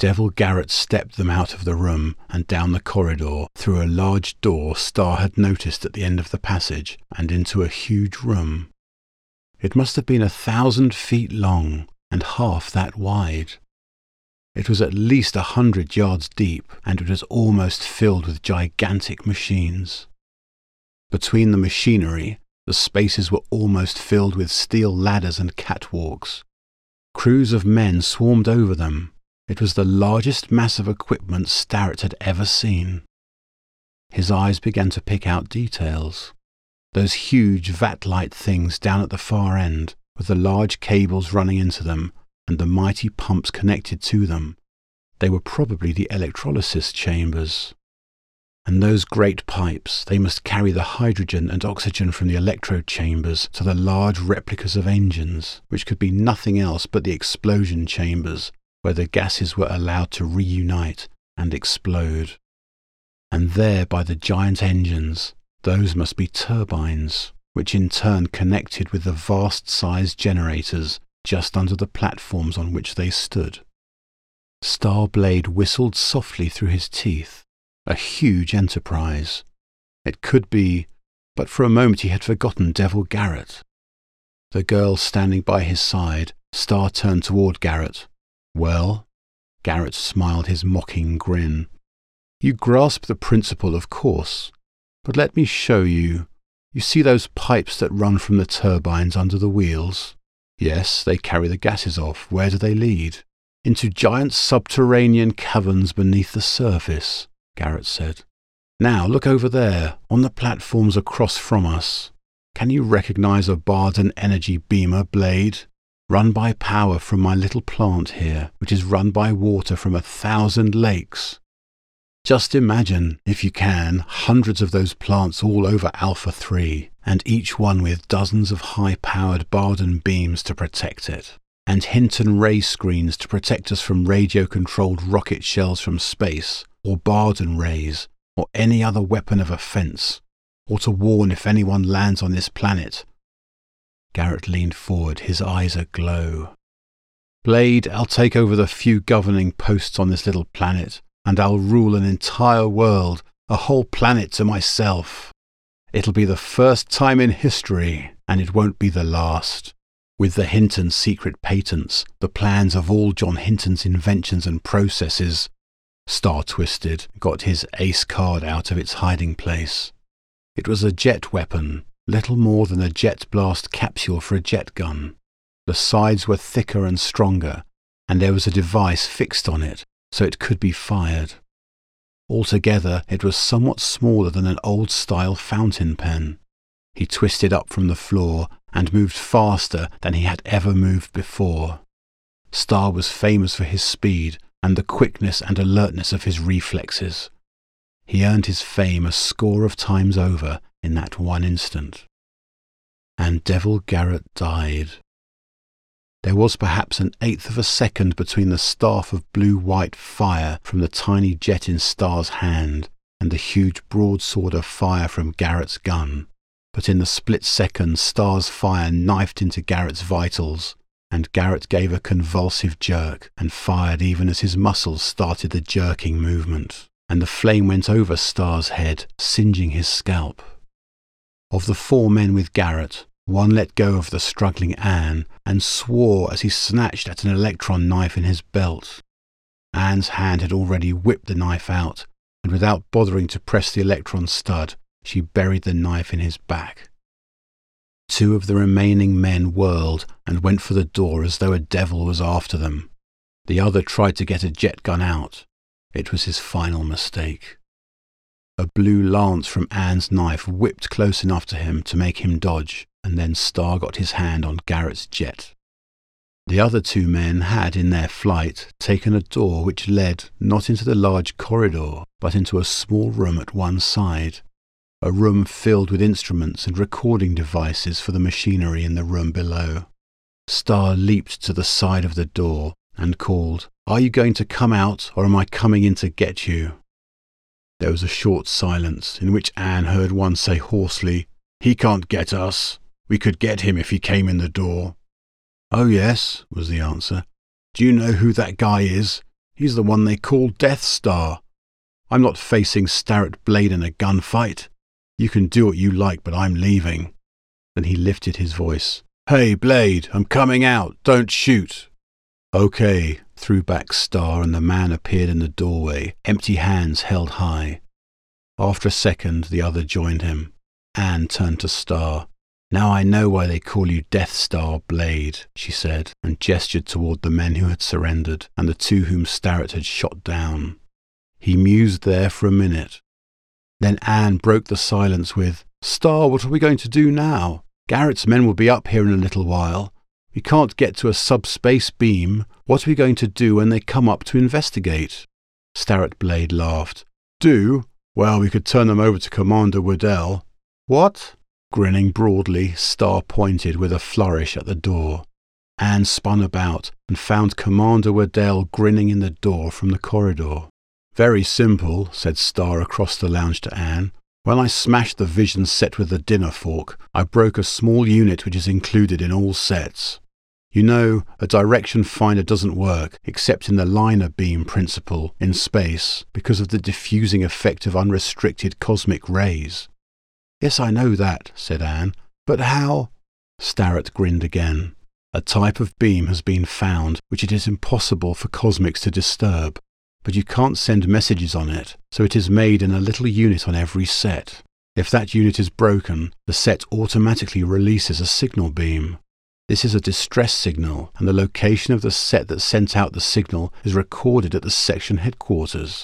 Devil Garrett stepped them out of the room and down the corridor, through a large door Star had noticed at the end of the passage, and into a huge room. It must have been 1,000 feet long and half that wide. It was at least 100 yards deep, and it was almost filled with gigantic machines. Between the machinery, the spaces were almost filled with steel ladders and catwalks. Crews of men swarmed over them. It was the largest mass of equipment Starrett had ever seen. His eyes began to pick out details. Those huge vat-like things down at the far end, with the large cables running into them, and the mighty pumps connected to them. They were probably the electrolysis chambers. And those great pipes, they must carry the hydrogen and oxygen from the electrode chambers to the large replicas of engines, which could be nothing else but the explosion chambers, where the gases were allowed to reunite and explode. And there by the giant engines, those must be turbines, which in turn connected with the vast-sized generators just under the platforms on which they stood. Starblade whistled softly through his teeth. A huge enterprise. It could be, but for a moment he had forgotten Devil Garrett. The girl standing by his side, Star turned toward Garrett. "Well?" Garrett smiled his mocking grin. "You grasp the principle, of course, but let me show you. You see those pipes that run from the turbines under the wheels? Yes, they carry the gases off. Where do they lead? Into giant subterranean caverns beneath the surface," Garrett said. "Now look over there, on the platforms across from us. Can you recognize a Barden energy beamer blade? Run by power from my little plant here, which is run by water from 1,000 lakes. Just imagine, if you can, hundreds of those plants all over Alpha 3, and each one with dozens of high-powered Barden beams to protect it, and Hinton ray screens to protect us from radio-controlled rocket shells from space, or Barden rays, or any other weapon of offense, or to warn if anyone lands on this planet." Garrett leaned forward, his eyes aglow. "Blade, I'll take over the few governing posts on this little planet, and I'll rule an entire world, a whole planet to myself. It'll be the first time in history, and it won't be the last. With the Hinton secret patents, the plans of all John Hinton's inventions and processes." Star twisted, got his ace card out of its hiding place. It was a jet weapon, little more than a jet blast capsule for a jet gun. The sides were thicker and stronger, and there was a device fixed on it, so it could be fired. Altogether, it was somewhat smaller than an old-style fountain pen. He twisted up from the floor and moved faster than he had ever moved before. Star was famous for his speed and the quickness and alertness of his reflexes. He earned his fame a score of times over in that one instant. And Devil Garrett died. There was perhaps 1/8 of a second between the staff of blue-white fire from the tiny jet in Star's hand and the huge broadsword of fire from Garrett's gun. But in the split second, Star's fire knifed into Garrett's vitals, and Garrett gave a convulsive jerk and fired even as his muscles started the jerking movement, and the flame went over Star's head, singeing his scalp. Of the 4 men with Garrett, one let go of the struggling Anne and swore as he snatched at an electron knife in his belt. Anne's hand had already whipped the knife out, and without bothering to press the electron stud, she buried the knife in his back. 2 of the remaining men whirled and went for the door as though a devil was after them. The other tried to get a jet gun out. It was his final mistake. A blue lance from Anne's knife whipped close enough to him to make him dodge, and then Star got his hand on Garrett's jet. The other 2 men had, in their flight, taken a door which led not into the large corridor, but into a small room at one side. A room filled with instruments and recording devices for the machinery in the room below. Star leaped to the side of the door and called, "Are you going to come out, or am I coming in to get you?" There was a short silence, in which Anne heard one say hoarsely, "He can't get us. We could get him if he came in the door." "Oh yes," was the answer. "Do you know who that guy is? He's the one they call Death Star. I'm not facing Starrett Blade in a gunfight. You can do what you like, but I'm leaving." Then he lifted his voice. "Hey, Blade, I'm coming out. Don't shoot." "Okay," threw back Star, and the man appeared in the doorway, empty hands held high. After a second, the other joined him. Anne turned to Star. "Now I know why they call you Death Star Blade," she said, and gestured toward the men who had surrendered and the two whom Starrett had shot down. He mused there for a minute. Then Anne broke the silence with, "Star, what are we going to do now? Garrett's men will be up here in a little while. We can't get to a subspace beam. What are we going to do when they come up to investigate?" Starrett Blade laughed. "Do? Well, we could turn them over to Commander Waddell." "What?" Grinning broadly, Star pointed with a flourish at the door. Anne spun about and found Commander Waddell grinning in the door from the corridor. "Very simple," said Star across the lounge to Anne. "When I smashed the vision set with the dinner fork, I broke a small unit which is included in all sets. You know, a direction finder doesn't work, except in the liner beam principle, in space, because of the diffusing effect of unrestricted cosmic rays." "Yes, I know that," said Anne. "But how—" Starrett grinned again. "A type of beam has been found which it is impossible for cosmics to disturb, but you can't send messages on it, so it is made in a little unit on every set. If that unit is broken, the set automatically releases a signal beam. This is a distress signal, and the location of the set that sent out the signal is recorded at the section headquarters.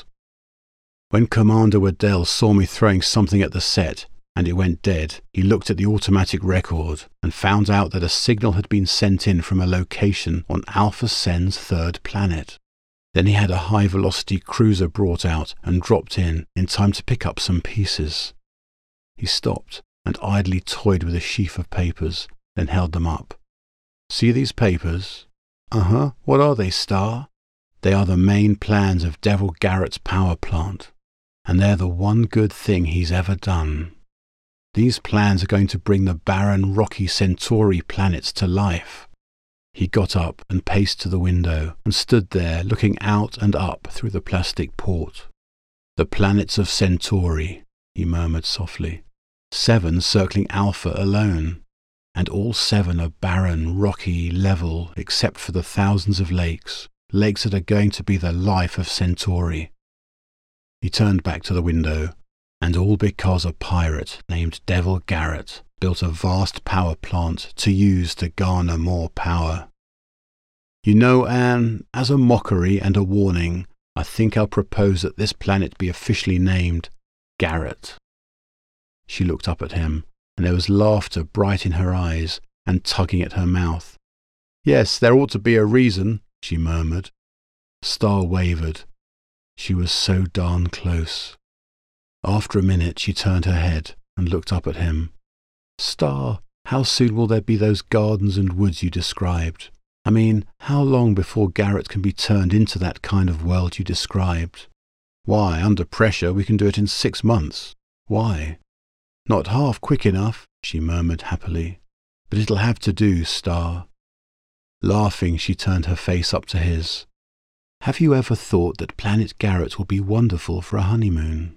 When Commander Waddell saw me throwing something at the set, and it went dead, he looked at the automatic record and found out that a signal had been sent in from a location on Alpha Centauri's third planet. Then he had a high-velocity cruiser brought out and dropped in time to pick up some pieces." He stopped and idly toyed with a sheaf of papers, then held them up. "See these papers?" "Uh-huh. What are they, Star?" "They are the main plans of Devil Garrett's power plant, and they're the one good thing he's ever done. These plans are going to bring the barren, rocky Centauri planets to life." He got up and paced to the window and stood there looking out and up through the plastic port. "The planets of Centauri," he murmured softly. 7 circling Alpha alone, and all 7 are barren, rocky, level, except for the thousands of lakes that are going to be the life of Centauri. He turned back to the window, and all because a pirate named Devil Garrett built a vast power plant to use to garner more power. "You know, Anne, as a mockery and a warning, I think I'll propose that this planet be officially named Garrett." She looked up at him, and there was laughter bright in her eyes and tugging at her mouth. "Yes, there ought to be a reason," she murmured. Star wavered. She was so darn close. After a minute she turned her head and looked up at him. "Star, how soon will there be those gardens and woods you described? I mean, how long before Garrett can be turned into that kind of world you described?" "Why, under pressure we can do it in 6 months." "Why?" "Not half quick enough," she murmured happily. "But it'll have to do, Star." Laughing, she turned her face up to his. "Have you ever thought that Planet Garrett will be wonderful for a honeymoon?"